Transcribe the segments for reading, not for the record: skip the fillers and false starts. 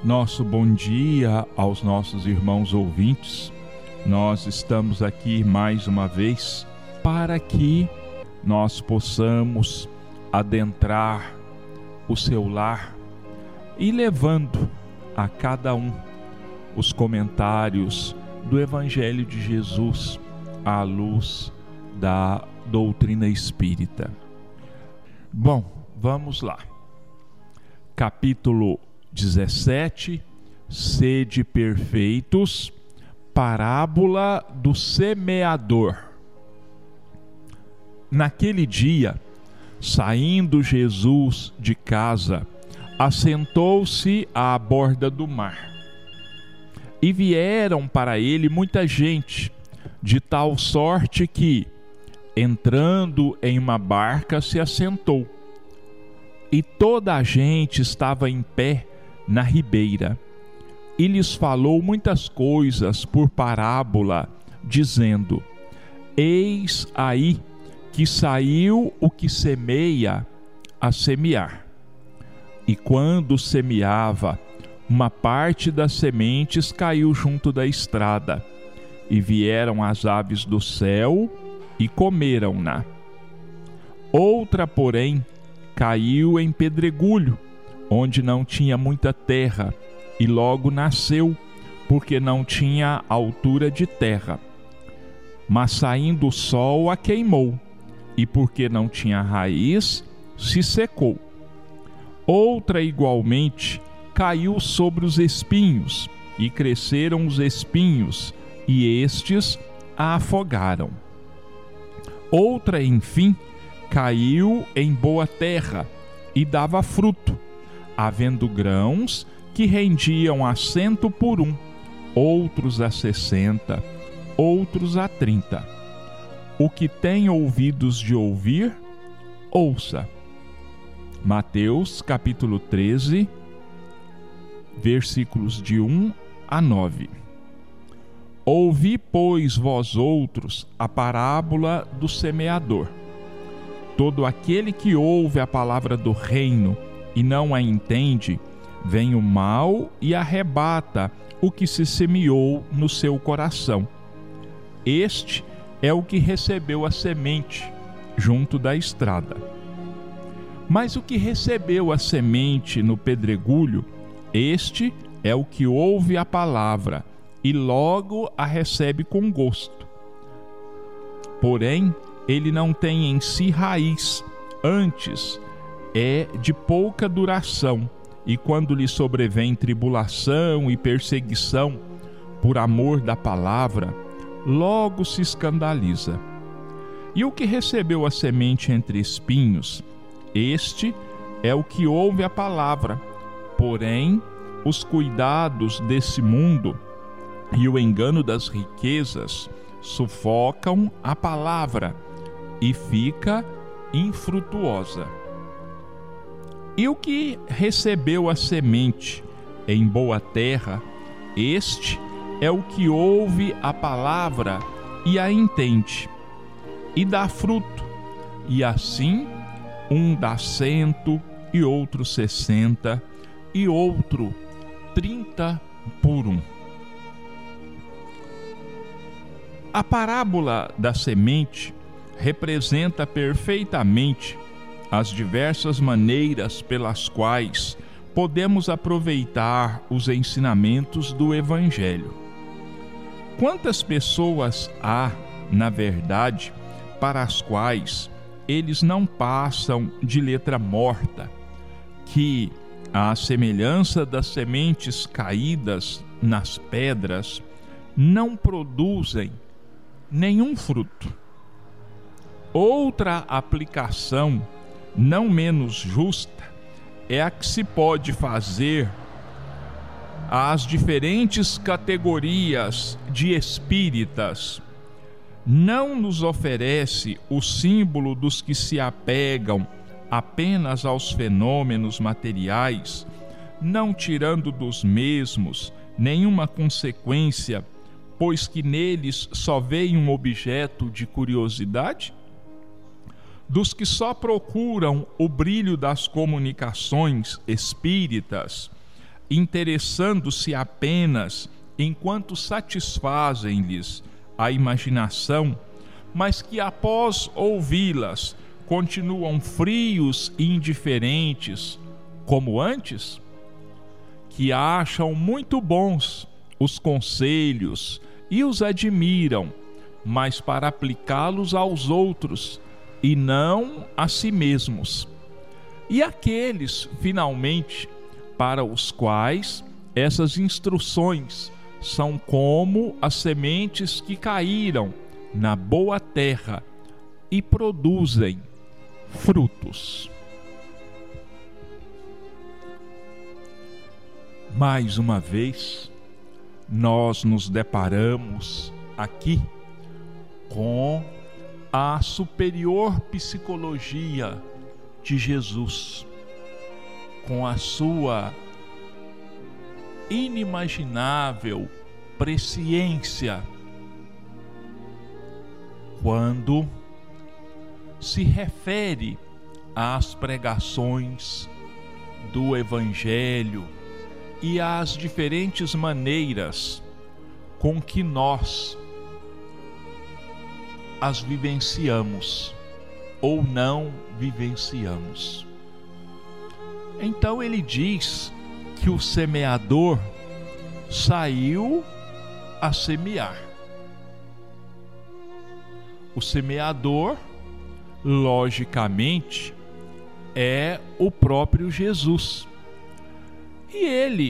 nosso bom dia aos nossos irmãos ouvintes. Nós estamos aqui mais uma vez para que nós possamos adentrar o seu lar e levando a cada um os comentários do Evangelho de Jesus à luz da doutrina espírita. Bom, vamos lá. Capítulo 17, Sede perfeitos, parábola do semeador. Naquele dia, saindo Jesus de casa, assentou-se à borda do mar. E vieram para ele muita gente, de tal sorte que, entrando em uma barca, se assentou. E toda a gente estava em pé na ribeira. E lhes falou muitas coisas por parábola, dizendo: Eis aí que saiu o que semeia a semear. E quando semeava, uma parte das sementes caiu junto da estrada, e vieram as aves do céu e comeram-na. Outra, porém, caiu em pedregulho, onde não tinha muita terra, e logo nasceu, porque não tinha altura de terra. Mas saindo o sol a queimou, e porque não tinha raiz, se secou. Outra igualmente caiu sobre os espinhos, e cresceram os espinhos, e estes a afogaram. Outra, enfim, caiu em boa terra, e dava fruto, havendo grãos que rendiam a 100 por 1, outros a 60, outros a 30. O que tem ouvidos de ouvir, ouça. Mateus capítulo 13, versículos de 1 a 9. Ouvi, pois, vós outros, a parábola do semeador. Todo aquele que ouve a palavra do reino e não a entende, vem o mal e arrebata o que se semeou no seu coração. Este é o que recebeu a semente junto da estrada. Mas o que recebeu a semente no pedregulho, este é o que ouve a palavra e logo a recebe com gosto. Porém, ele não tem em si raiz, antes é de pouca duração, e quando lhe sobrevém tribulação e perseguição por amor da palavra, logo se escandaliza. E o que recebeu a semente entre espinhos, este é o que ouve a palavra, porém os cuidados desse mundo e o engano das riquezas sufocam a palavra e fica infrutuosa. E o que recebeu a semente em boa terra, este é o que ouve a palavra e a entende, e dá fruto, e assim um dá 100, e outro 60, e outro 30 por 1. A parábola da semente representa perfeitamente as diversas maneiras pelas quais podemos aproveitar os ensinamentos do Evangelho. Quantas pessoas há, na verdade, para as quais eles não passam de letra morta, que, à semelhança das sementes caídas nas pedras, não produzem nenhum fruto. Outra aplicação, não menos justa, é a que se pode fazer às diferentes categorias de espíritas. Não nos oferece o símbolo dos que se apegam apenas aos fenômenos materiais, não tirando dos mesmos nenhuma consequência, pois que neles só veem um objeto de curiosidade? Dos que só procuram o brilho das comunicações espíritas, interessando-se apenas enquanto satisfazem-lhes a imaginação, mas que após ouvi-las continuam frios e indiferentes como antes? Que acham muito bons os conselhos e os admiram, mas para aplicá-los aos outros e não a si mesmos. E aqueles, finalmente, para os quais essas instruções são como as sementes que caíram na boa terra e produzem frutos. Mais uma vez, nós nos deparamos aqui com a superior psicologia de Jesus, com a sua inimaginável presciência, quando se refere às pregações do Evangelho e às diferentes maneiras com que nós as vivenciamos ou não vivenciamos. Então ele diz que o semeador saiu a semear. O semeador, logicamente, é o próprio Jesus. E ele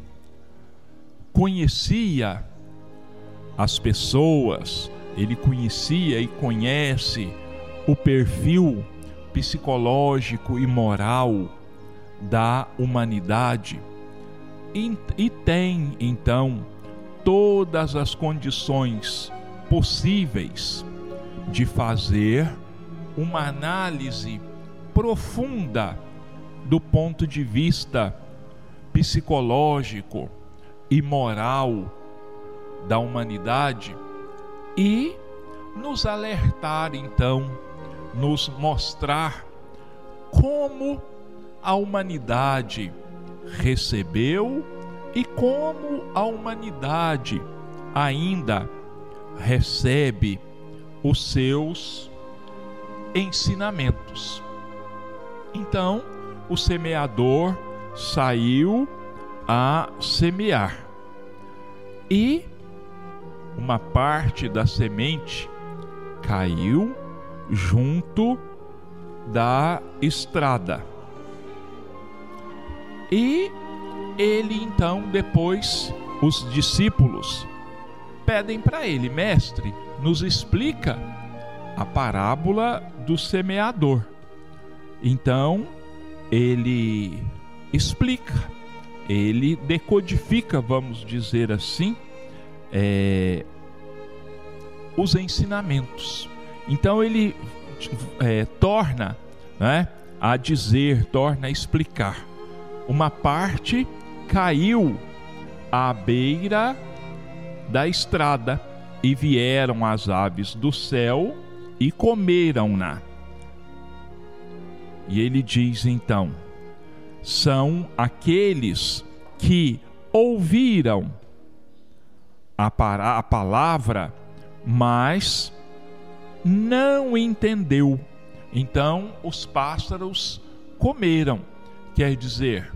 conhecia as pessoas, ele conhecia e conhece o perfil psicológico e moral da humanidade e tem, então, todas as condições possíveis de fazer uma análise profunda do ponto de vista psicológico e moral da humanidade e nos alertar, então, nos mostrar como a humanidade recebeu e como a humanidade ainda recebe os seus ensinamentos. Então, o semeador saiu a semear e uma parte da semente caiu junto da estrada. E ele então, depois, os discípulos pedem para ele: mestre, nos explica a parábola do semeador. Então, ele explica, ele decodifica, vamos dizer assim, os ensinamentos. Então ele torna, a dizer, torna a explicar. Uma parte caiu à beira da estrada e vieram as aves do céu e comeram-na. E ele diz então: são aqueles que ouviram a palavra, mas não entendeu. Então os pássaros comeram. Quer dizer,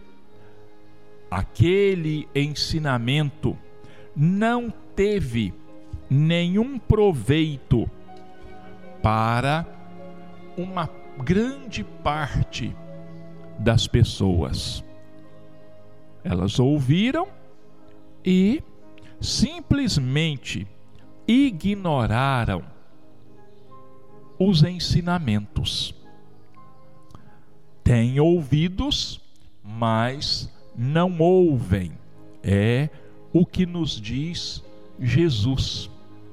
aquele ensinamento não teve nenhum proveito para uma grande parte das pessoas. Elas ouviram e simplesmente ignoraram os ensinamentos. Têm ouvidos, mas não ouvem. É o que nos diz Jesus.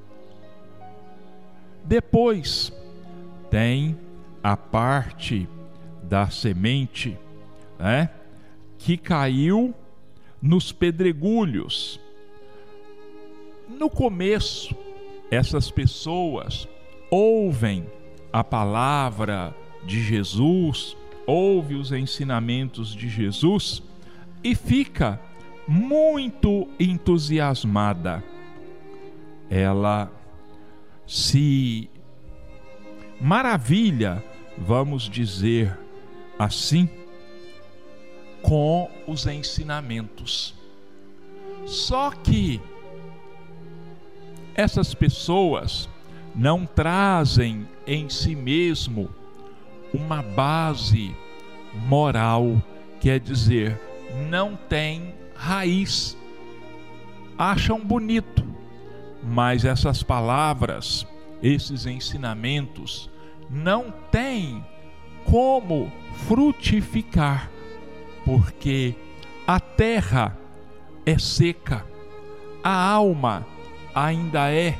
Depois tem a parte da semente, que caiu nos pedregulhos. No começo, essas pessoas ouvem a palavra de Jesus, ouvem os ensinamentos de Jesus e fica muito entusiasmada. Ela se maravilha, vamos dizer assim, com os ensinamentos. Só que essas pessoas não trazem em si mesmo uma base moral, quer dizer, não tem raiz. Acham bonito, mas essas palavras, esses ensinamentos, não têm como frutificar, porque a terra é seca, a alma ainda é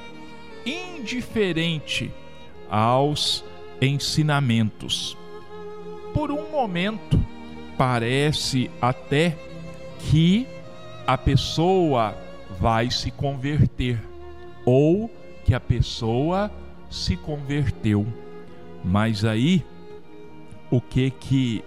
indiferente aos ensinamentos. Por um momento, parece até que a pessoa vai se converter, ou que a pessoa se converteu. Mas aí, o que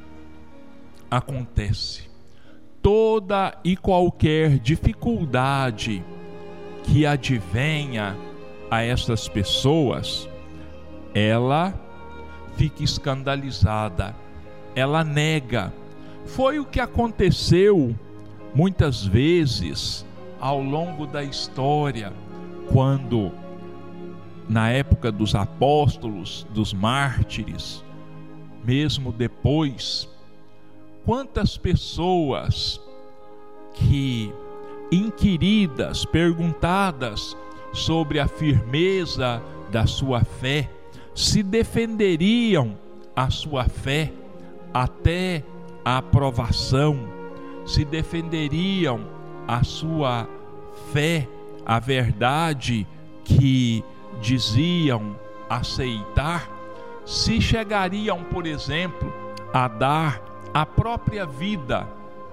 acontece? Toda e qualquer dificuldade que advenha a essas pessoas, ela fica escandalizada, ela nega. Foi o que aconteceu muitas vezes ao longo da história, quando, na época dos apóstolos, dos mártires, mesmo depois, quantas pessoas que, inquiridas, perguntadas sobre a firmeza da sua fé, se defenderiam a sua fé até a aprovação, se defenderiam a sua fé, a verdade que diziam aceitar, se chegariam, por exemplo, a dar a própria vida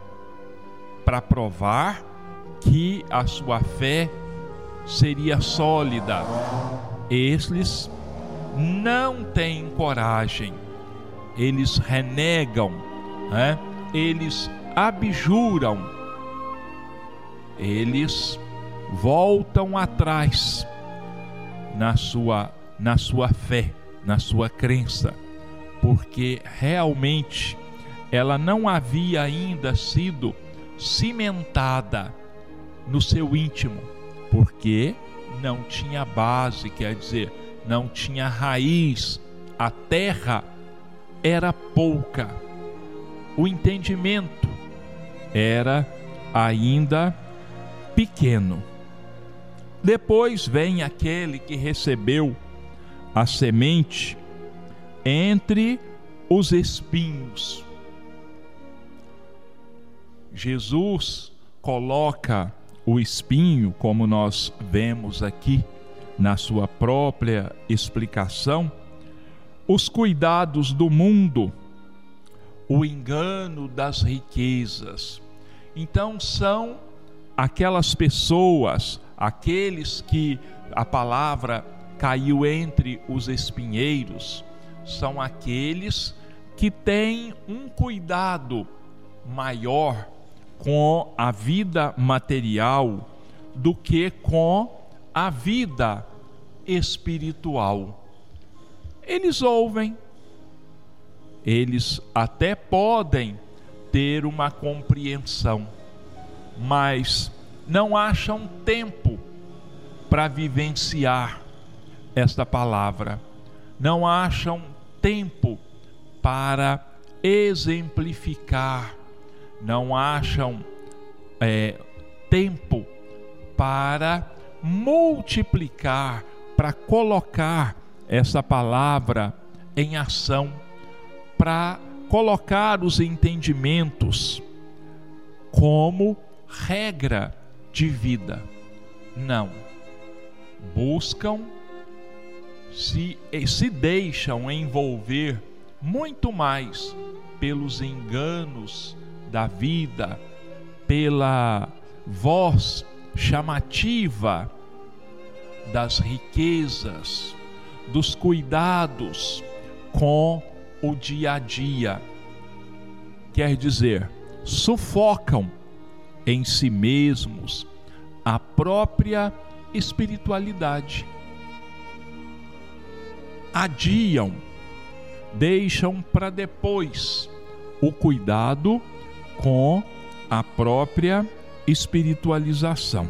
para provar que a sua fé seria sólida. Eles não têm coragem, eles renegam, eles abjuram, eles voltam atrás na sua fé, na sua crença, porque realmente ela não havia ainda sido cimentada no seu íntimo, porque não tinha base, quer dizer, não tinha raiz, a terra era pouca, o entendimento era ainda pequeno. Depois vem aquele que recebeu a semente entre os espinhos. Jesus coloca o espinho, como nós vemos aqui na sua própria explicação, os cuidados do mundo, o engano das riquezas. Então são aquelas pessoas, aqueles que a palavra caiu entre os espinheiros, são aqueles que têm um cuidado maior com a vida material do que com a vida espiritual. Eles ouvem, eles até podem ter uma compreensão, mas não acham tempo para vivenciar esta palavra, não acham tempo para exemplificar, não acham tempo para multiplicar, para colocar essa palavra em ação, para colocar os entendimentos como regra de vida. Não. Buscam, se deixam envolver muito mais pelos enganos da vida, pela voz chamativa das riquezas, dos cuidados com o dia a dia. Quer dizer, sufocam em si mesmos a própria espiritualidade. Adiam, deixam para depois o cuidado com a própria espiritualização.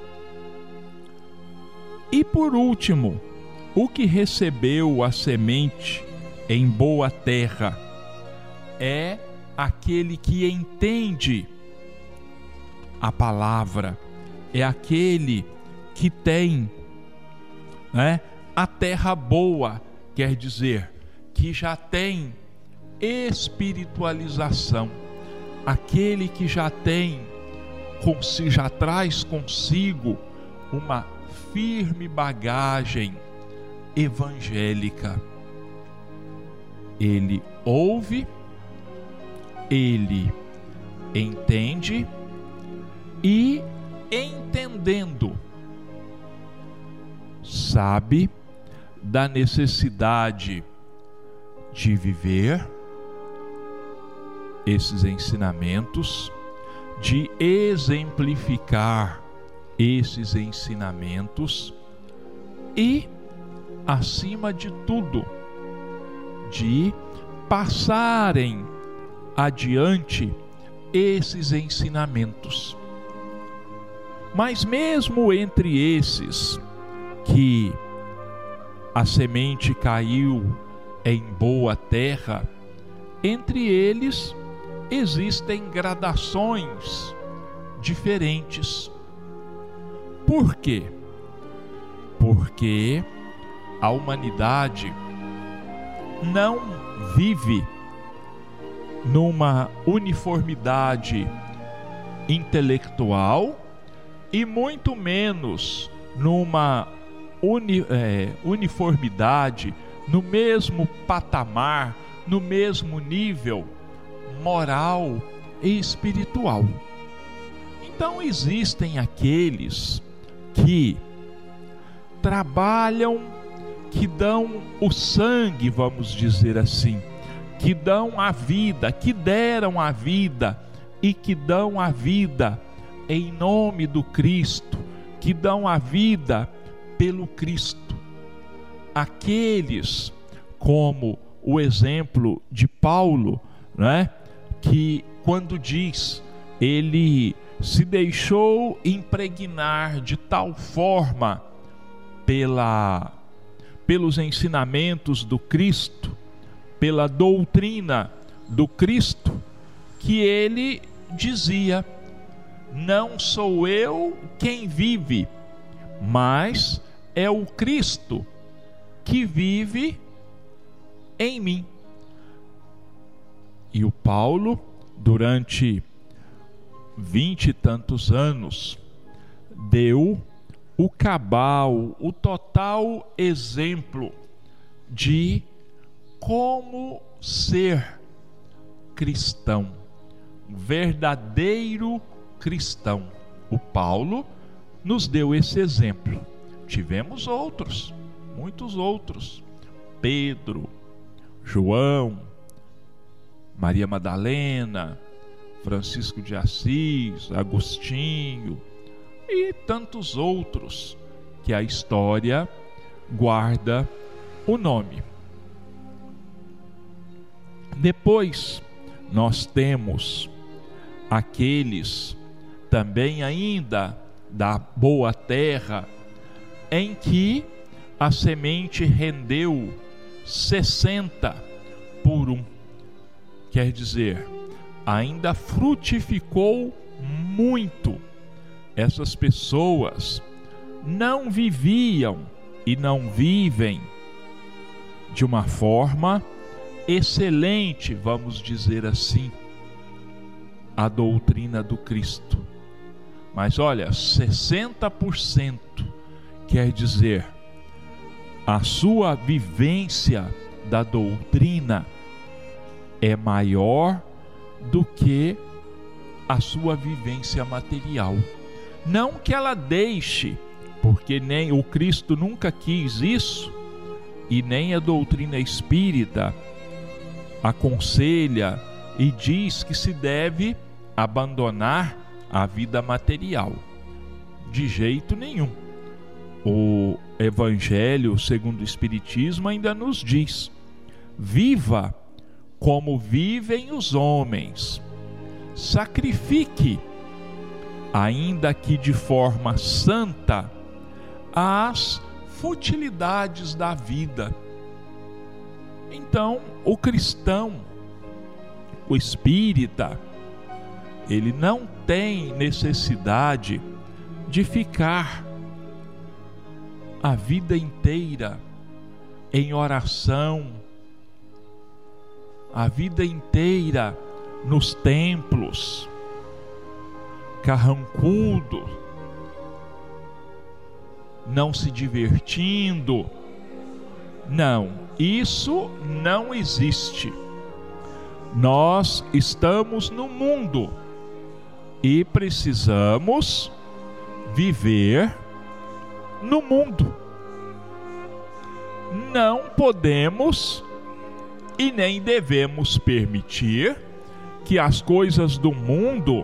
E por último, o que recebeu a semente em boa terra é aquele que entende a palavra, é aquele que tem, a terra boa, quer dizer, que já tem espiritualização, aquele que já traz consigo uma firme bagagem evangélica. Ele ouve, ele entende e, entendendo, sabe da necessidade de viver esses ensinamentos, de exemplificar esses ensinamentos e, acima de tudo, de passarem adiante esses ensinamentos. Mas mesmo entre esses que a semente caiu em boa terra, entre eles existem gradações diferentes. Por quê? Porque a humanidade não vive numa uniformidade intelectual e muito menos numa uniformidade, no mesmo patamar, no mesmo nível moral e espiritual. Então existem aqueles que trabalham, que dão o sangue, vamos dizer assim, que dão a vida, que deram a vida e que dão a vida em nome do Cristo, que dão a vida pelo Cristo. Aqueles, como o exemplo de Paulo, que quando diz, ele se deixou impregnar de tal forma pelos ensinamentos do Cristo, pela doutrina do Cristo, que ele dizia: não sou eu quem vive, mas é o Cristo que vive em mim. E o Paulo, durante 20 e tantos anos, deu o cabal, o total exemplo de como ser cristão, verdadeiro cristão. O Paulo nos deu esse exemplo. Tivemos outros, muitos outros: Pedro, João, Maria Madalena, Francisco de Assis, Agostinho e tantos outros que a história guarda o nome. Depois nós temos aqueles também ainda da boa terra, em que a semente rendeu 60 por 1. Quer dizer, ainda frutificou muito. Essas pessoas não viviam e não vivem de uma forma excelente, vamos dizer assim, a doutrina do Cristo. Mas olha, 60% quer dizer, a sua vivência da doutrina é maior do que a sua vivência material. Não que ela deixe, porque nem o Cristo nunca quis isso, e nem a doutrina espírita aconselha e diz que se deve abandonar a vida material. De jeito nenhum. O Evangelho segundo o Espiritismo ainda nos diz: viva como vivem os homens, sacrifique, ainda que de forma santa, as futilidades da vida. Então, o cristão, o espírita, ele não tem necessidade de ficar a vida inteira em oração, a vida inteira nos templos, carrancudo, não se divertindo. Não, isso não existe. Nós estamos no mundo e precisamos viver no mundo. Não podemos e nem devemos permitir que as coisas do mundo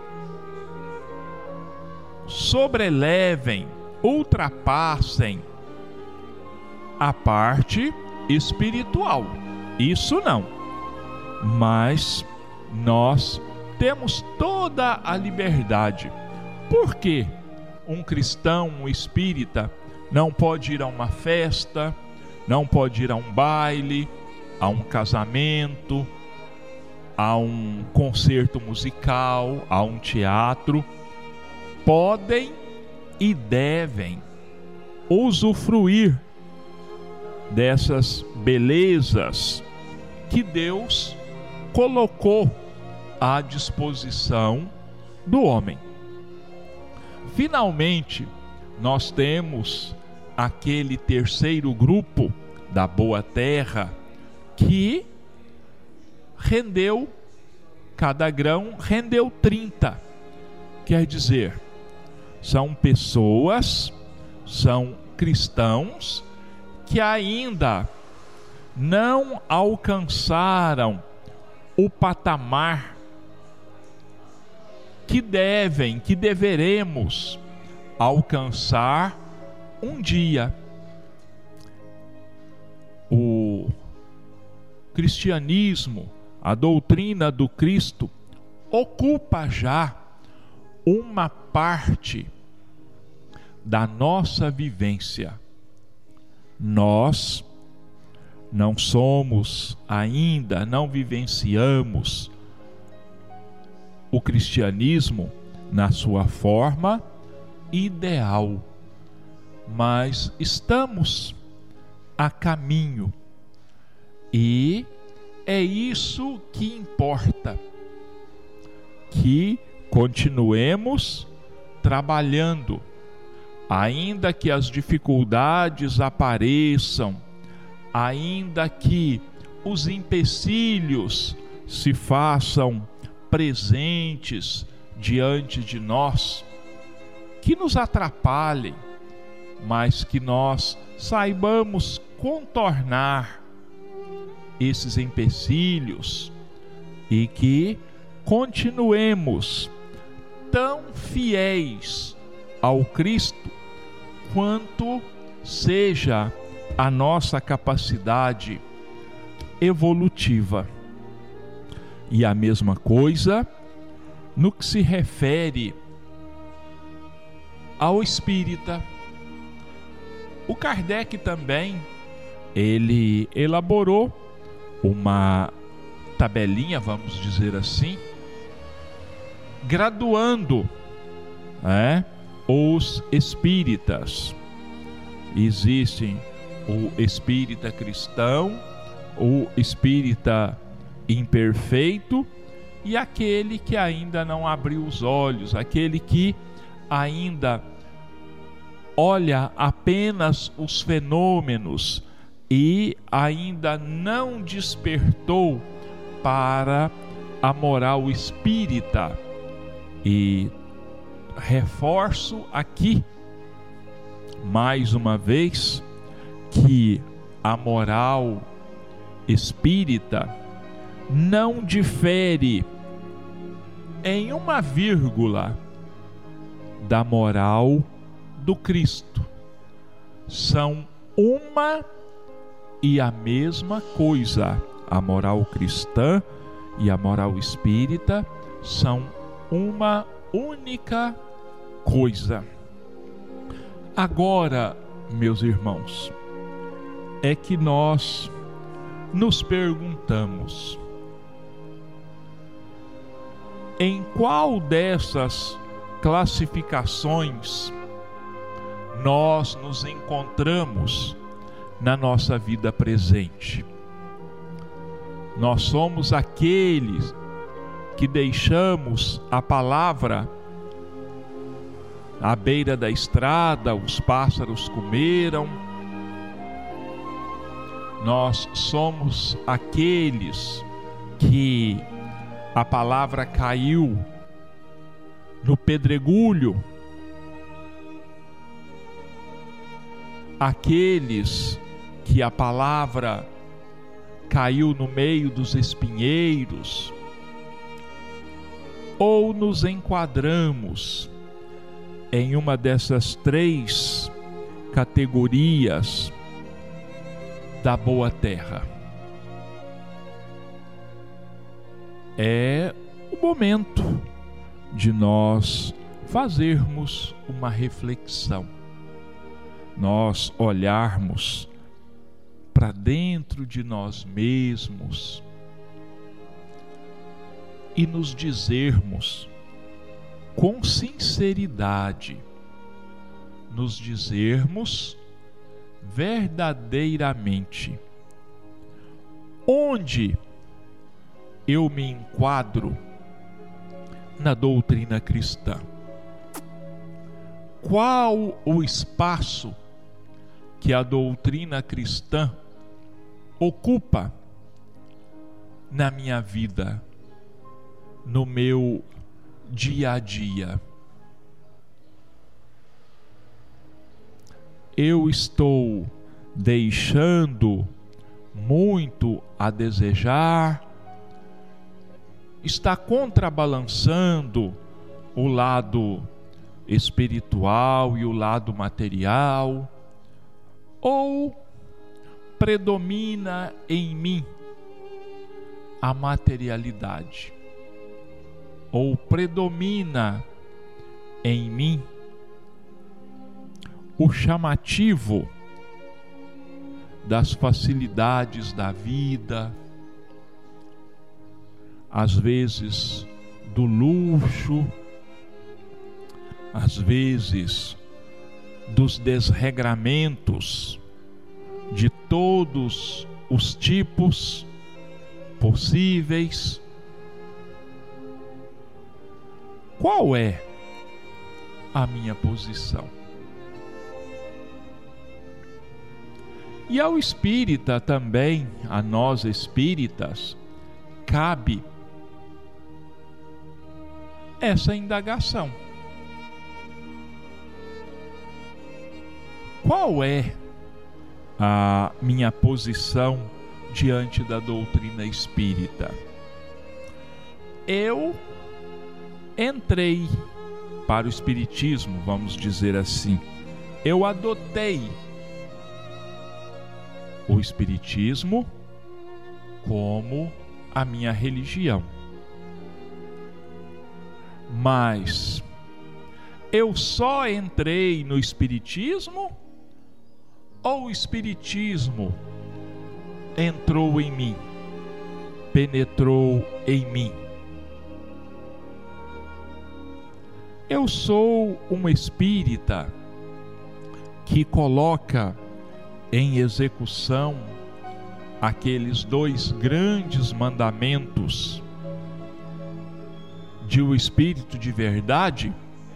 sobrelevem, ultrapassem a parte espiritual. Isso não. Mas nós temos toda a liberdade. Por que um cristão, um espírita, não pode ir a uma festa, não pode ir a um baile, a um casamento, a um concerto musical, a um teatro? Podem e devem usufruir dessas belezas que Deus colocou à disposição do homem. Finalmente, nós temos aquele terceiro grupo da boa terra que rendeu, cada grão rendeu 30. Quer dizer, são pessoas, são cristãos que ainda não alcançaram o patamar que deveremos alcançar um dia. O cristianismo, a doutrina do Cristo, ocupa já uma parte da nossa vivência. Nós não somos ainda, não vivenciamos o cristianismo na sua forma ideal, mas estamos a caminho, e é isso que importa, que continuemos trabalhando, ainda que as dificuldades apareçam, ainda que os empecilhos se façam presentes diante de nós, que nos atrapalhem, mas que nós saibamos contornar esses empecilhos e que continuemos tão fiéis ao Cristo quanto seja a nossa capacidade evolutiva. E a mesma coisa no que se refere ao espírita. O Kardec também, ele elaborou uma tabelinha, vamos dizer assim, graduando os espíritas. Existem o espírita cristão, o espírita imperfeito e aquele que ainda não abriu os olhos, aquele que ainda olha apenas os fenômenos e ainda não despertou para a moral espírita. E reforço aqui mais uma vez que a moral espírita não difere em uma vírgula da moral do Cristo. São uma e a mesma coisa. A moral cristã e a moral espírita são uma única coisa. Agora, meus irmãos, é que nós nos perguntamos: em qual dessas classificações nós nos encontramos na nossa vida presente? Nós somos aqueles que deixamos a palavra à beira da estrada, os pássaros comeram. Nós somos aqueles que a palavra caiu no pedregulho, aqueles que a palavra caiu no meio dos espinheiros, ou nos enquadramos em uma dessas três categorias da boa terra? É o momento de nós fazermos uma reflexão, nós olharmos para dentro de nós mesmos e nos dizermos com sinceridade, nos dizermos verdadeiramente onde eu me enquadro na doutrina cristã. Qual o espaço que a doutrina cristã ocupa na minha vida, no meu dia a dia? Eu estou deixando muito a desejar? Está contrabalançando o lado espiritual e o lado material? Ou predomina em mim a materialidade? Ou predomina em mim o chamativo das facilidades da vida, às vezes do luxo, às vezes dos desregramentos de todos os tipos possíveis? Qual é a minha posição? E ao espírita também, a nós espíritas, cabe essa indagação. Qual é a minha posição diante da doutrina espírita? Eu entrei para o espiritismo, vamos dizer assim. Eu adotei o espiritismo como a minha religião. Mas eu só entrei no espiritismo ou o espiritismo entrou em mim, penetrou em mim? Eu sou um espírita que coloca em execução aqueles dois grandes mandamentos de o Espírito de verdade?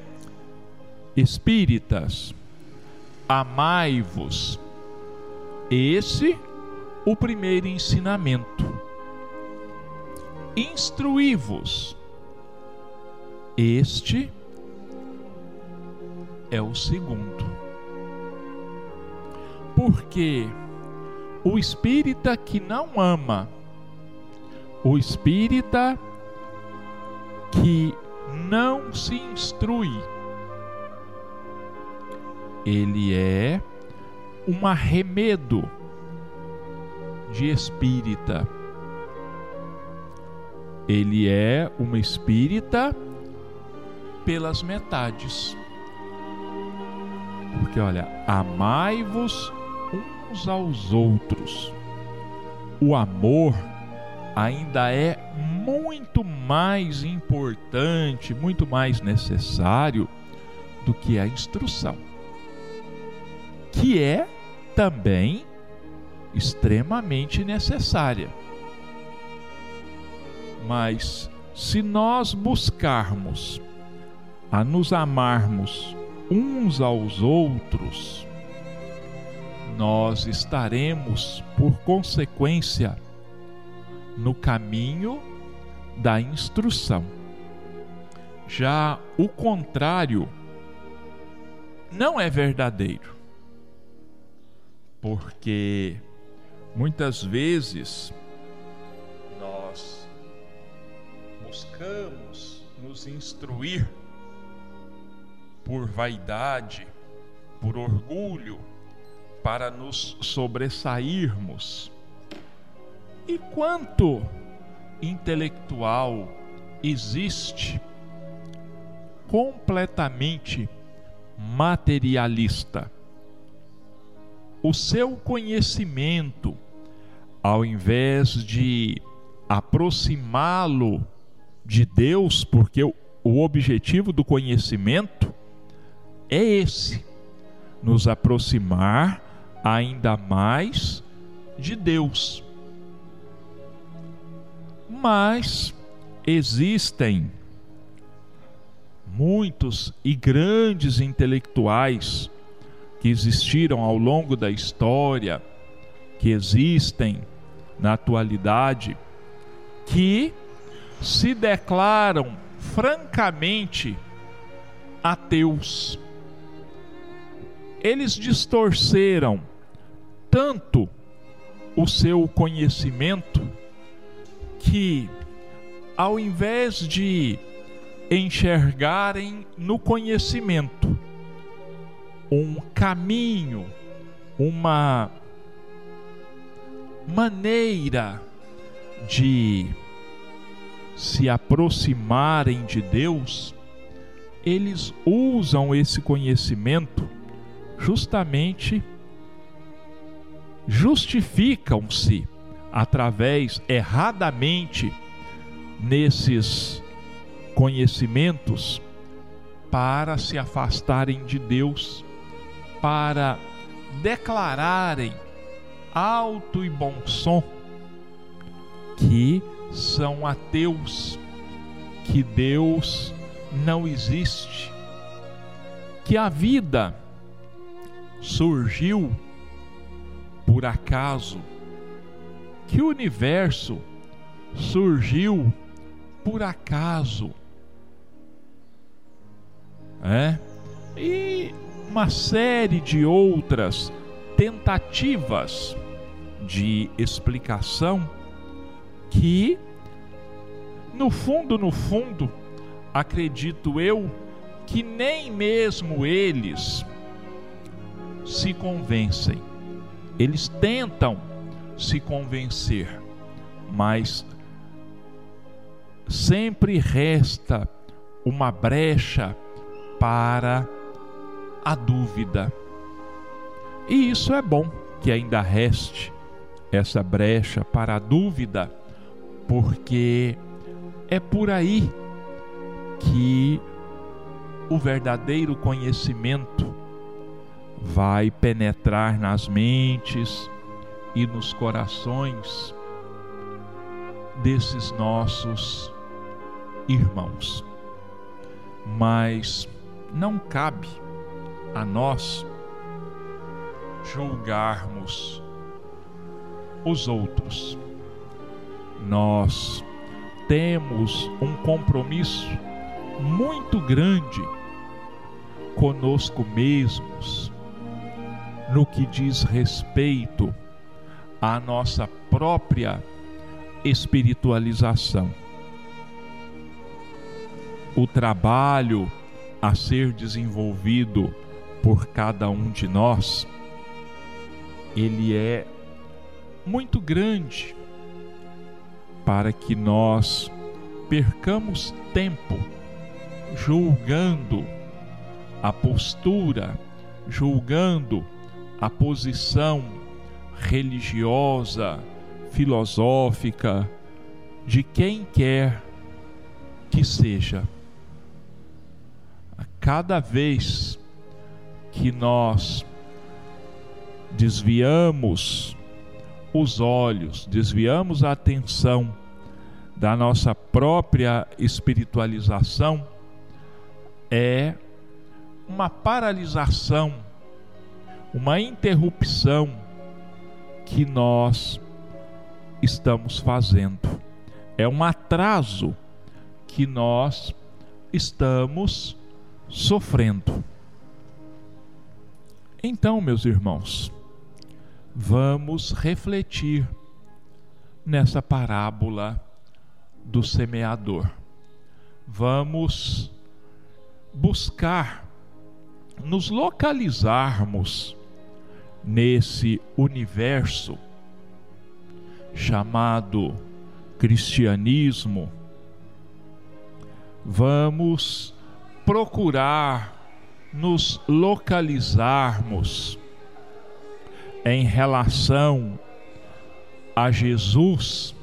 Espíritas, amai-vos. Esse o primeiro ensinamento. Instruí-vos. Este é o segundo. Porque o espírita que não ama, o espírita que não se instrui, ele é um arremedo de espírita. Ele é uma espírita pelas metades. Porque olha, amai-vos uns aos outros. O amor ainda é muito mais importante, muito mais necessário do que a instrução, que é também extremamente necessária. Mas se nós buscarmos a nos amarmos uns aos outros, nós estaremos, por consequência, no caminho da instrução. Já o contrário não é verdadeiro, porque muitas vezes nós buscamos nos instruir por vaidade, por orgulho, para nos sobressairmos. E quanto intelectual existe completamente materialista? O seu conhecimento, ao invés de aproximá-lo de Deus, porque o objetivo do conhecimento é esse, nos aproximar ainda mais de Deus. Mas existem muitos e grandes intelectuais que existiram ao longo da história, que existem na atualidade, que se declaram francamente ateus. Eles distorceram tanto o seu conhecimento que, ao invés de enxergarem no conhecimento um caminho, uma maneira de se aproximarem de Deus, eles usam esse conhecimento justamente, justificam-se através, erradamente, nesses conhecimentos, para se afastarem de Deus, para declararem alto e bom som que são ateus, que Deus não existe, que a vida surgiu por acaso, que o universo surgiu por acaso, e uma série de outras tentativas de explicação que, no fundo, acredito eu, que nem mesmo eles se convencem. Eles tentam se convencer, mas sempre resta uma brecha para a dúvida. E isso é bom, que ainda reste essa brecha para a dúvida, porque é por aí que o verdadeiro conhecimento vai penetrar nas mentes e nos corações desses nossos irmãos. Mas não cabe a nós julgarmos os outros. Nós temos um compromisso muito grande conosco mesmos, no que diz respeito à nossa própria espiritualização. o trabalho a ser desenvolvido por cada um de nós, ele é muito grande para que nós percamos tempo julgando a postura, julgando a posição religiosa, filosófica de quem quer que seja. A cada vez que nós desviamos os olhos, desviamos a atenção da nossa própria espiritualização, é uma paralisação, uma interrupção que nós estamos fazendo. É um atraso que nós estamos sofrendo. Então, meus irmãos, vamos refletir nessa parábola do semeador. Vamos buscar nos localizarmos nesse universo chamado cristianismo. Vamos procurar nos localizarmos em relação a Jesus,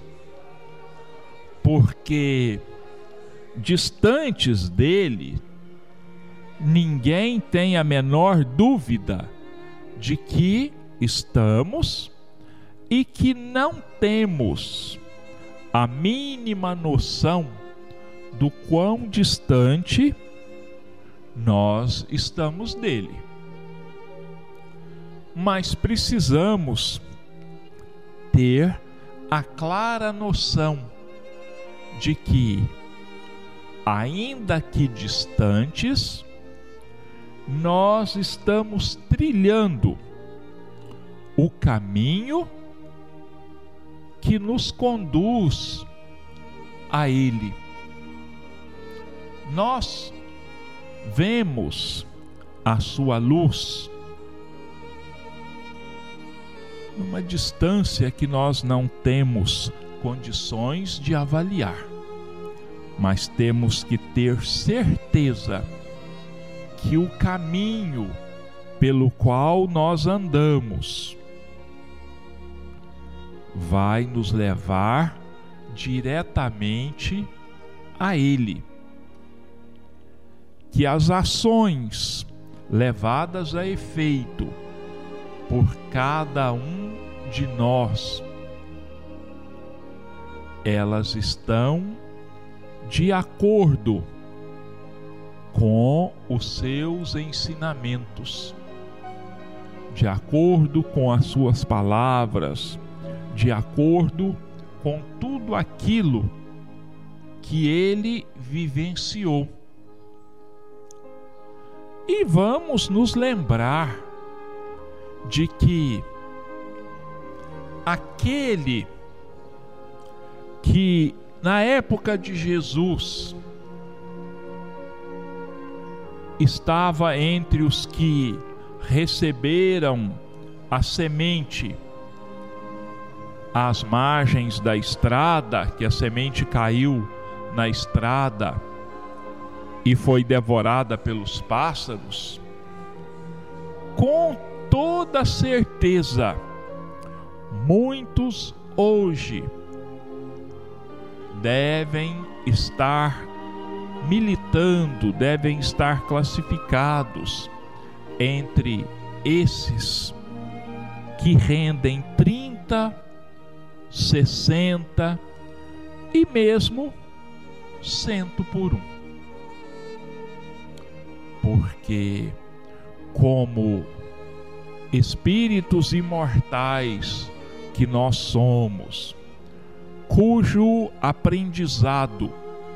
porque distantes dele, ninguém tem a menor dúvida de que estamos e que não temos a mínima noção do quão distante nós estamos dele. Mas precisamos ter a clara noção de que, ainda que distantes, nós estamos trilhando o caminho que nos conduz a Ele. Nós vemos a sua luz numa distância que nós não temos condições de avaliar, mas temos que ter certeza que o caminho pelo qual nós andamos vai nos levar diretamente a Ele. Que as ações levadas a efeito por cada um de nós, elas estão de acordo com os seus ensinamentos, de acordo com as suas palavras, de acordo com tudo aquilo que ele vivenciou. E vamos nos lembrar de que aquele que na época de Jesus estava entre os que receberam a semente às margens da estrada, que a semente caiu na estrada e foi devorada pelos pássaros, com toda certeza, muitos hoje devem estar militando, devem estar classificados entre esses que rendem 30, 60 e mesmo 100 por 1. Porque, como espíritos imortais que nós somos, cujo aprendizado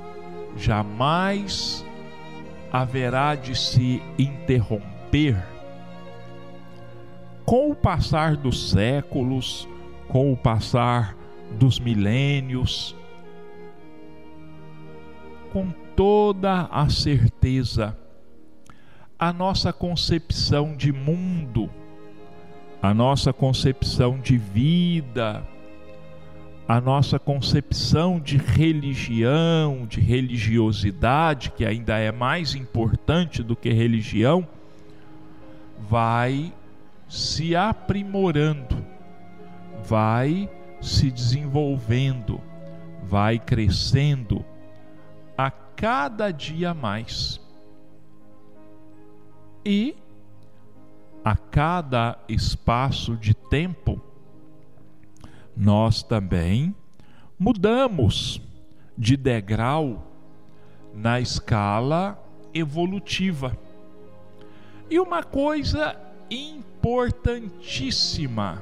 jamais haverá de se interromper, com o passar dos séculos, com o passar dos milênios, com toda a certeza. A nossa concepção de mundo, a nossa concepção de vida, a nossa concepção de religião, de religiosidade, que ainda é mais importante do que religião, vai se aprimorando, vai se desenvolvendo, vai crescendo a cada dia mais. E a cada espaço de tempo, nós também mudamos de degrau na escala evolutiva. E uma coisa importantíssima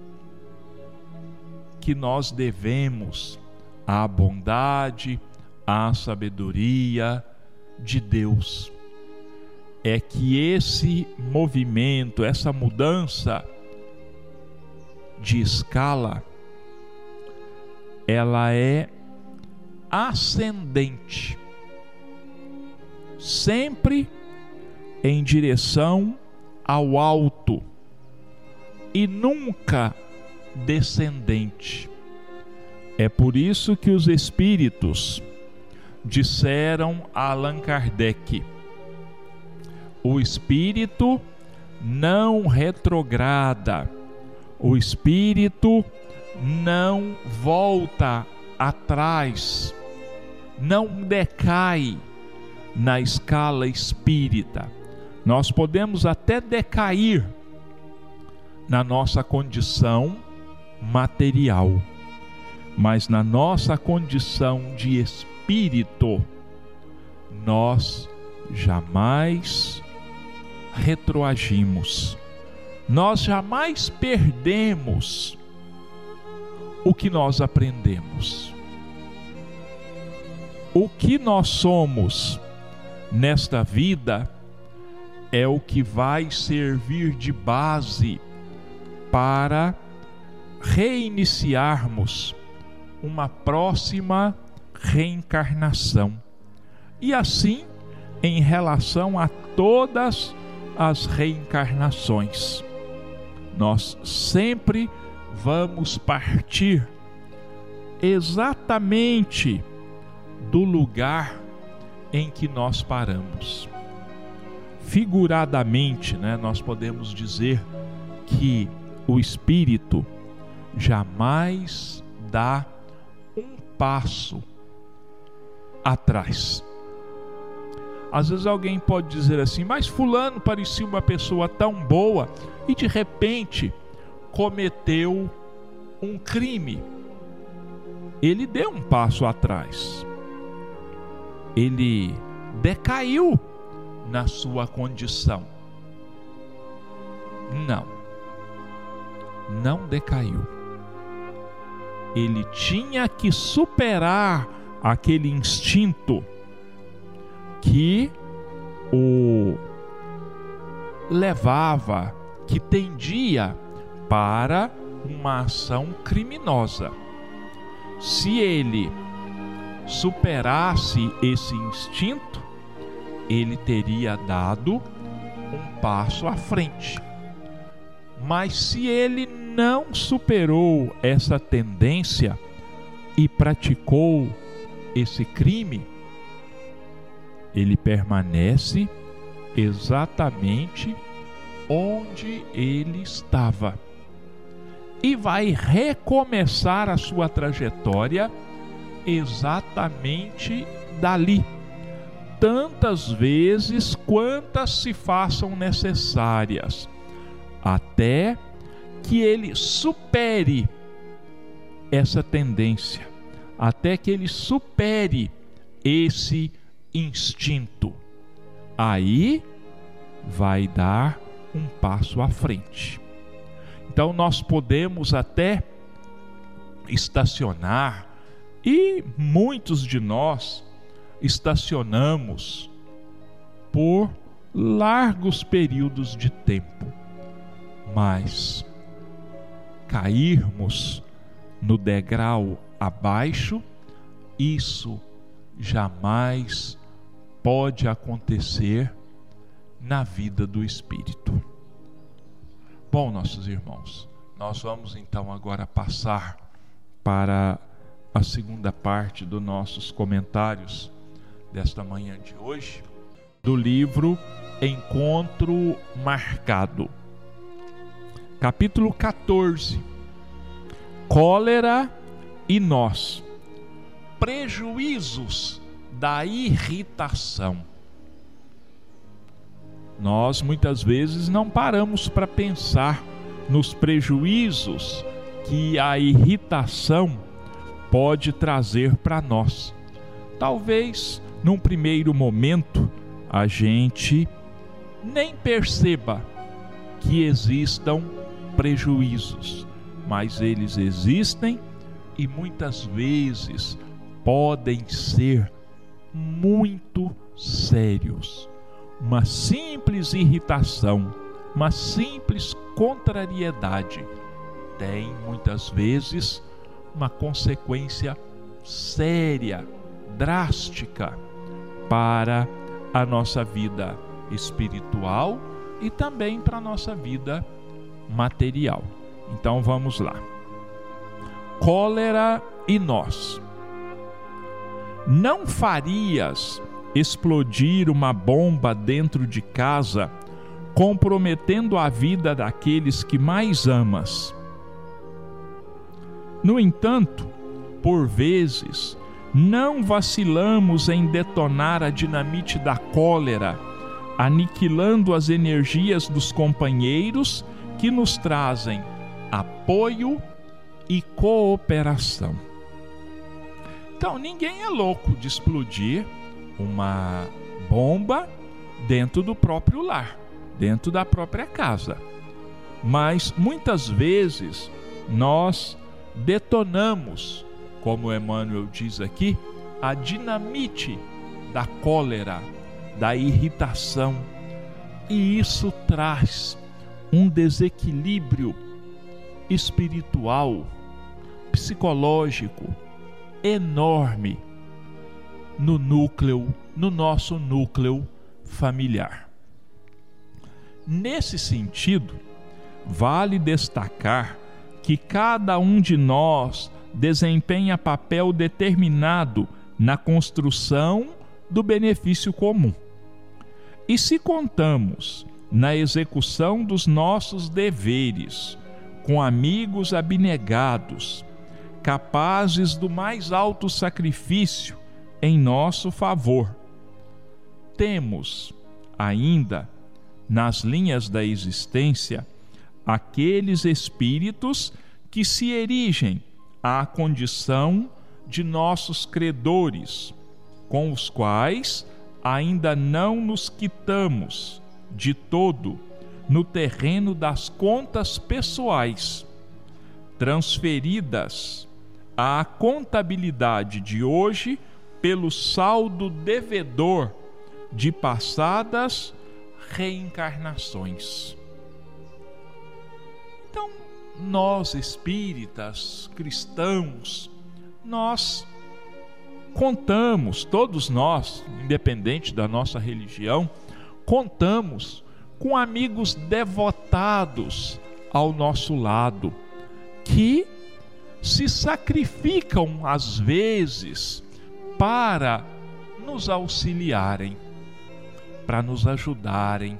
que nós devemos à bondade, à sabedoria de Deus é que esse movimento, essa mudança de escala, ela é ascendente, sempre em direção ao alto e nunca descendente. É por isso que os espíritos disseram a Allan Kardec: o espírito não retrograda, o espírito não volta atrás, não decai na escala espírita. Nós podemos até decair na nossa condição material, mas na nossa condição de espírito, nós jamais retroagimos, nós jamais perdemos o que nós aprendemos. O que nós somos nesta vida é o que vai servir de base para reiniciarmos uma próxima reencarnação. E assim, em relação a todas as reencarnações, nós sempre vamos partir exatamente do lugar em que nós paramos. Figuradamente, nós podemos dizer que o espírito jamais dá um passo atrás. Às vezes alguém pode dizer assim: mas fulano parecia uma pessoa tão boa e de repente cometeu um crime. Ele deu um passo atrás, ele decaiu na sua condição. Não decaiu. Ele tinha que superar aquele instinto que o levava, que tendia para uma ação criminosa. Se ele superasse esse instinto, ele teria dado um passo à frente. Mas se ele não superou essa tendência e praticou esse crime, ele permanece exatamente onde ele estava e vai recomeçar a sua trajetória exatamente dali, tantas vezes quantas se façam necessárias, até que ele supere essa tendência, até que ele supere esse instinto. Aí vai dar um passo à frente. Então nós podemos até estacionar, e muitos de nós estacionamos por largos períodos de tempo, mas cairmos no degrau abaixo, isso jamais pode acontecer na vida do espírito. Bom, nossos irmãos, nós vamos então agora passar para a segunda parte dos nossos comentários desta manhã de hoje, do livro Encontro Marcado. Capítulo 14. Cólera e nós. Prejuízos da irritação. Nós muitas vezes não paramos para pensar nos prejuízos que a irritação pode trazer para nós. Talvez num primeiro momento a gente nem perceba que existam prejuízos, mas eles existem e muitas vezes podem ser muito sérios. Uma simples irritação, uma simples contrariedade tem muitas vezes uma consequência séria, drástica para a nossa vida espiritual e também para a nossa vida material. Então vamos lá. Cólera e nós. Não farias explodir uma bomba dentro de casa, comprometendo a vida daqueles que mais amas. No entanto, por vezes, não vacilamos em detonar a dinamite da cólera, aniquilando as energias dos companheiros que nos trazem apoio e cooperação. Então, ninguém é louco de explodir uma bomba dentro do próprio lar, dentro da própria casa. Mas, muitas vezes, nós detonamos, como Emmanuel diz aqui, a dinamite da cólera, da irritação, e isso traz um desequilíbrio espiritual, psicológico enorme no nosso núcleo familiar. Nesse sentido, vale destacar que cada um de nós desempenha papel determinado na construção do benefício comum. E se contamos na execução dos nossos deveres com amigos abnegados, capazes do mais alto sacrifício em nosso favor, temos ainda nas linhas da existência aqueles espíritos que se erigem à condição de nossos credores, com os quais ainda não nos quitamos de todo no terreno das contas pessoais, transferidas à contabilidade de hoje pelo saldo devedor de passadas reencarnações. Então, nós espíritas, cristãos, nós contamos, todos nós, independente da nossa religião, contamos com amigos devotados ao nosso lado, que se sacrificam às vezes para nos auxiliarem, para nos ajudarem.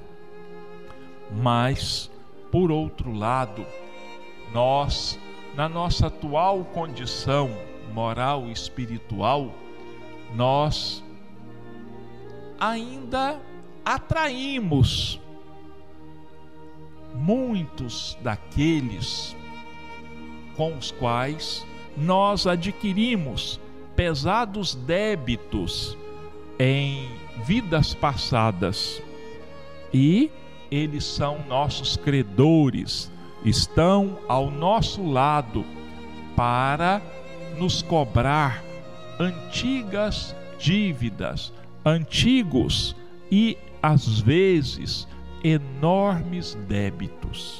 Mas, por outro lado, nós, na nossa atual condição moral e espiritual, nós ainda atraímos muitos daqueles com os quais nós adquirimos pesados débitos em vidas passadas, e eles são nossos credores, estão ao nosso lado para nos cobrar antigas dívidas, antigos e às vezes enormes débitos.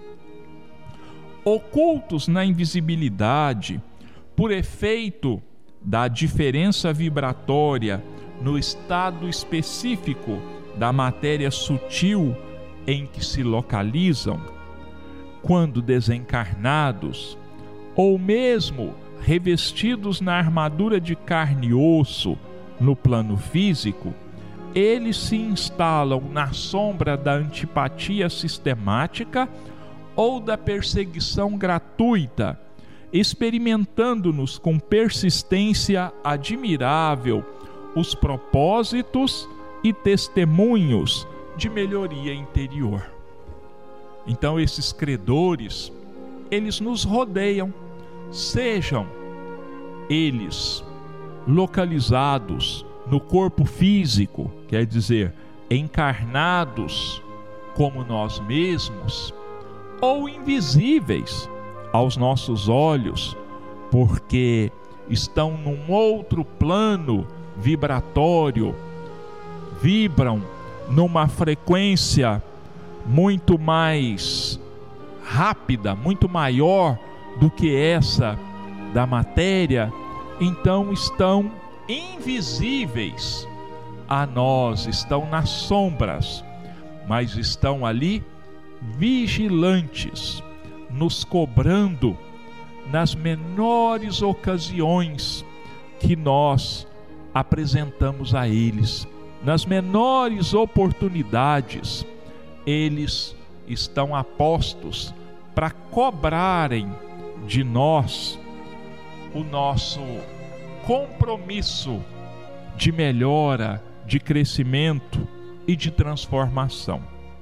Ocultos na invisibilidade, por efeito da diferença vibratória no estado específico da matéria sutil em que se localizam, quando desencarnados, ou mesmo revestidos na armadura de carne e osso no plano físico, eles se instalam na sombra da antipatia sistemática ou da perseguição gratuita, experimentando-nos com persistência admirável os propósitos e testemunhos de melhoria interior. Então esses credores, eles nos rodeiam, sejam eles localizados no corpo físico, quer dizer, encarnados como nós mesmos, ou invisíveis aos nossos olhos, porque estão num outro plano vibratório, vibram numa frequência muito mais rápida, muito maior do que essa da matéria, então estão invisíveis a nós, estão nas sombras, mas estão ali vigilantes, nos cobrando nas menores ocasiões que nós apresentamos a eles, nas menores oportunidades, eles estão apostos para cobrarem de nós o nosso compromisso de melhora, de crescimento e de transformação.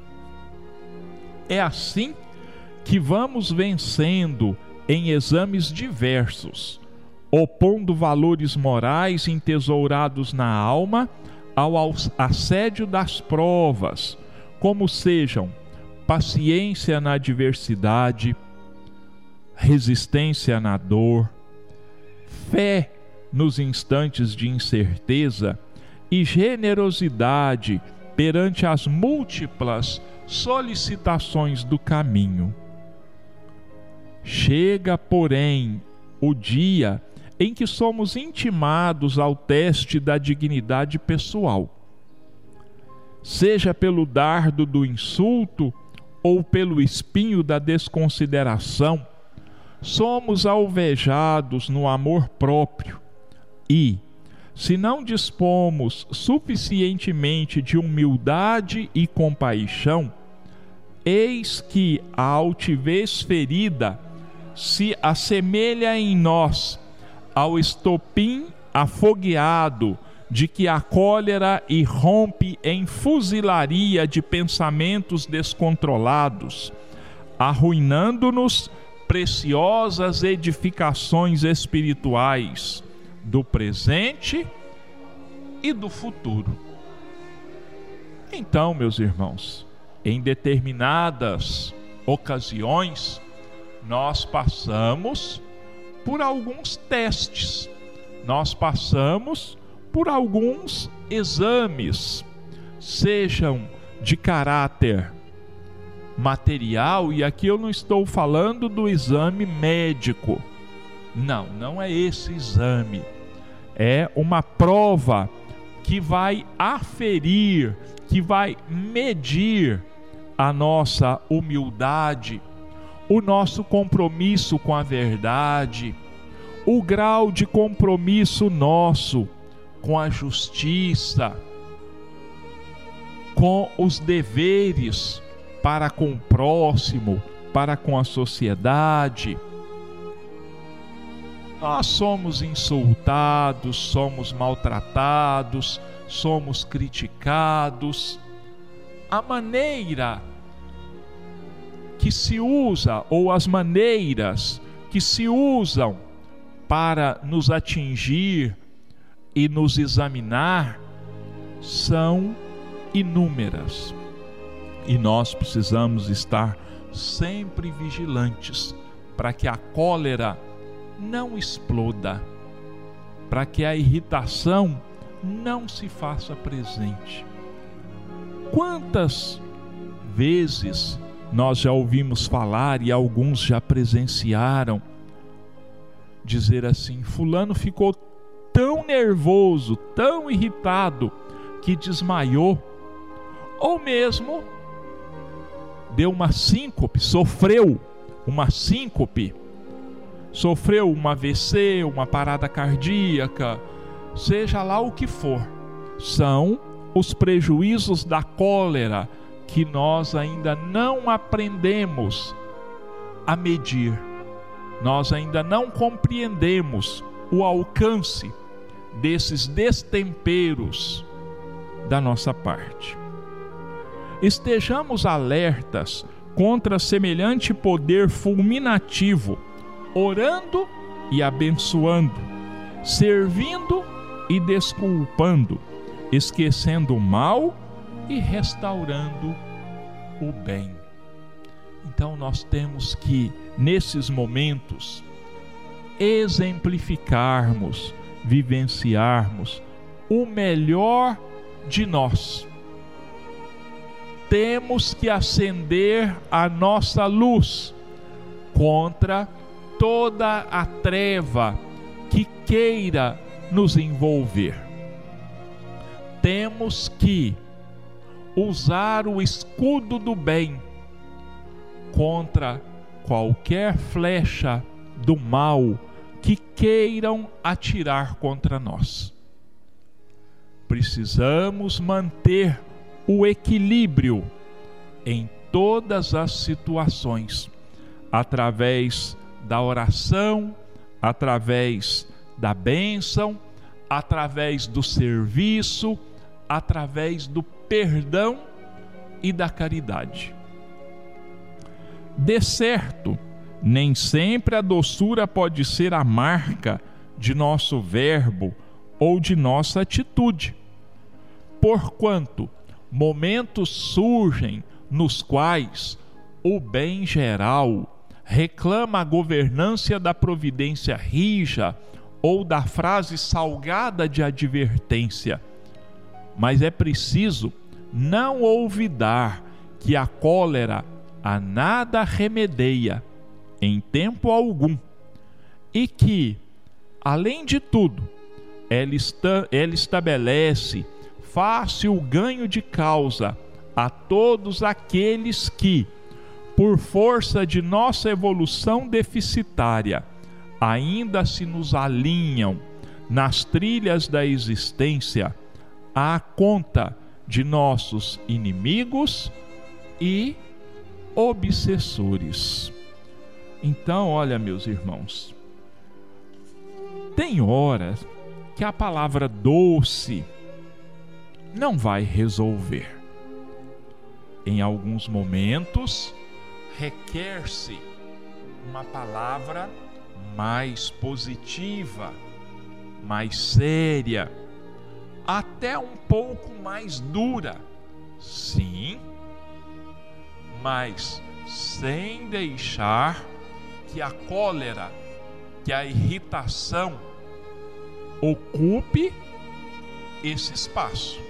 É assim que vamos vencendo em exames diversos, opondo valores morais entesourados na alma ao assédio das provas, como sejam paciência na adversidade, resistência na dor, fé nos instantes de incerteza e generosidade perante as múltiplas solicitações do caminho. Chega, porém, o dia em que somos intimados ao teste da dignidade pessoal, seja pelo dardo do insulto ou pelo espinho da desconsideração. Somos alvejados no amor próprio e, se não dispomos suficientemente de humildade e compaixão, eis que a altivez ferida se assemelha em nós ao estopim afogueado de que a cólera irrompe em fuzilaria de pensamentos descontrolados, arruinando-nos preciosas edificações espirituais do presente e do futuro. Então, meus irmãos, em determinadas ocasiões, nós passamos por alguns testes, nós passamos por alguns exames, sejam de caráter material, e aqui eu não estou falando do exame médico, não é esse exame, é uma prova que vai aferir, que vai medir a nossa humildade, o nosso compromisso com a verdade, o grau de compromisso nosso com a justiça, com os deveres para com o próximo, para com a sociedade. Nós somos insultados, somos maltratados, somos criticados. A maneira que se usa, ou as maneiras que se usam para nos atingir e nos examinar são inúmeras. E nós precisamos estar sempre vigilantes para que a cólera não exploda, para que a irritação não se faça presente. Quantas vezes nós já ouvimos falar, e alguns já presenciaram, dizer assim: fulano ficou tão nervoso nervoso, tão irritado, que desmaiou, ou mesmo deu uma síncope, sofreu uma síncope, sofreu um AVC, uma parada cardíaca, seja lá o que for. São os prejuízos da cólera que nós ainda não aprendemos a medir. Nós ainda não compreendemos o alcance desses destemperos da nossa parte. Estejamos alertas contra semelhante poder fulminativo, orando e abençoando, servindo e desculpando, esquecendo o mal e restaurando o bem. Então nós temos que, nesses momentos, exemplificarmos, vivenciarmos o melhor de nós. Temos que acender a nossa luz contra toda a treva que queira nos envolver. Temos que usar o escudo do bem contra qualquer flecha do mal que queiram atirar contra nós. Precisamos manter o equilíbrio em todas as situações, através da oração, através da bênção, através do serviço, através do perdão e da caridade. De certo, nem sempre a doçura pode ser a marca de nosso verbo ou de nossa atitude, porquanto momentos surgem nos quais o bem geral reclama a governância da providência rija ou da frase salgada de advertência. Mas é preciso não olvidar que a cólera a nada remedeia em tempo algum, e que, além de tudo, ela estabelece fácil ganho de causa a todos aqueles que, por força de nossa evolução deficitária, ainda se nos alinham nas trilhas da existência à conta de nossos inimigos e obsessores. Então, olha, meus irmãos, tem horas que a palavra doce não vai resolver. Em alguns momentos, requer-se uma palavra mais positiva, mais séria, até um pouco mais dura, sim, mas sem deixar que a cólera, que a irritação ocupe esse espaço,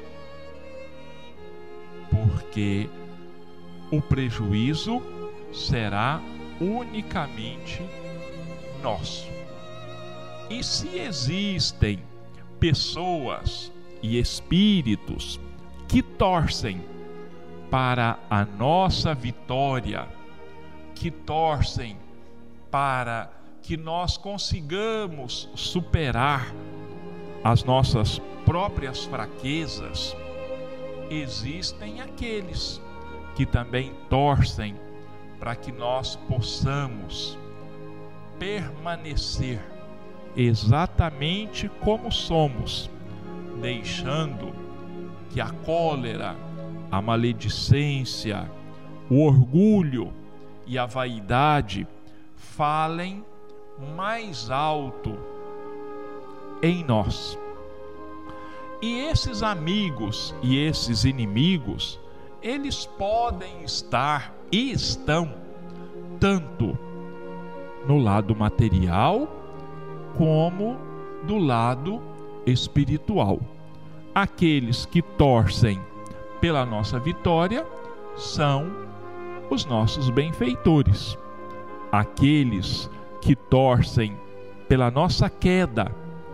porque o prejuízo será unicamente nosso. E se existem pessoas e espíritos que torcem para a nossa vitória, que torcem para que nós consigamos superar as nossas próprias fraquezas, existem aqueles que também torcem para que nós possamos permanecer exatamente como somos, deixando que a cólera, a maledicência, o orgulho e a vaidade falem mais alto em nós. E esses amigos e esses inimigos, eles podem estar e estão tanto no lado material como do lado espiritual. Aqueles que torcem pela nossa vitória são os nossos benfeitores. Aqueles que torcem pela nossa queda,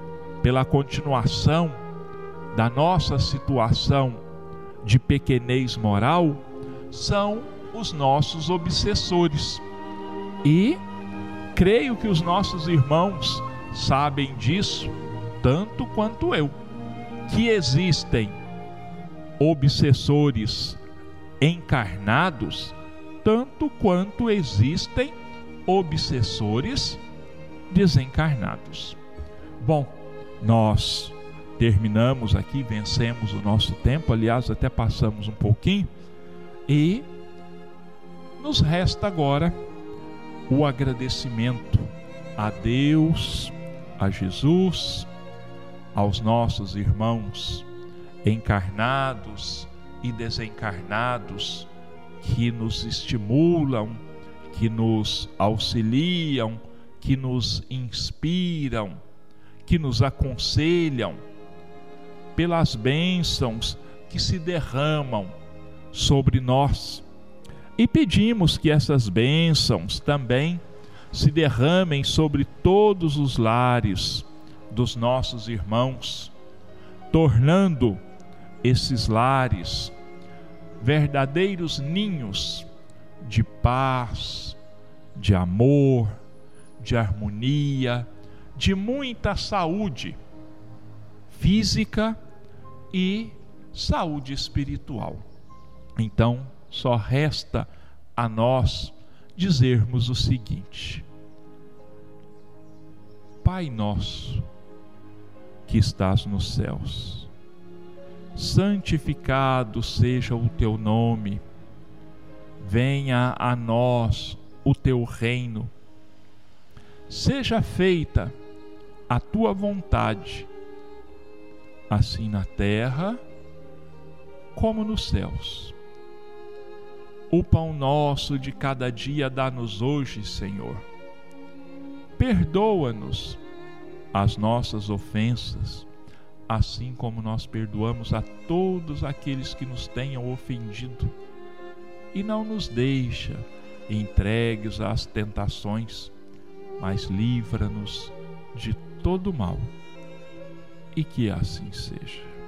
pela continuação da nossa situação de pequenez moral, são os nossos obsessores. E creio que os nossos irmãos sabem disso tanto quanto eu, que existem obsessores encarnados tanto quanto existem obsessores desencarnados. Bom, nós terminamos aqui, vencemos o nosso tempo, aliás, até passamos um pouquinho, e nos resta agora o agradecimento a Deus, a Jesus, aos nossos irmãos encarnados e desencarnados que nos estimulam, que nos auxiliam, que nos inspiram, que nos aconselham, pelas bênçãos que se derramam sobre nós. E pedimos que essas bênçãos também se derramem sobre todos os lares dos nossos irmãos, tornando esses lares verdadeiros ninhos de paz, de amor, de harmonia, de muita saúde física e saúde espiritual. Então, só resta a nós dizermos o seguinte: Pai nosso, que estás nos céus, santificado seja o teu nome, venha a nós o teu reino, seja feita a tua vontade, assim na terra como nos céus. O pão nosso de cada dia dá-nos hoje, Senhor. Perdoa-nos as nossas ofensas, assim como nós perdoamos a todos aqueles que nos tenham ofendido. E não nos deixa entregues às tentações, mas livra-nos de todo mal. E que assim seja.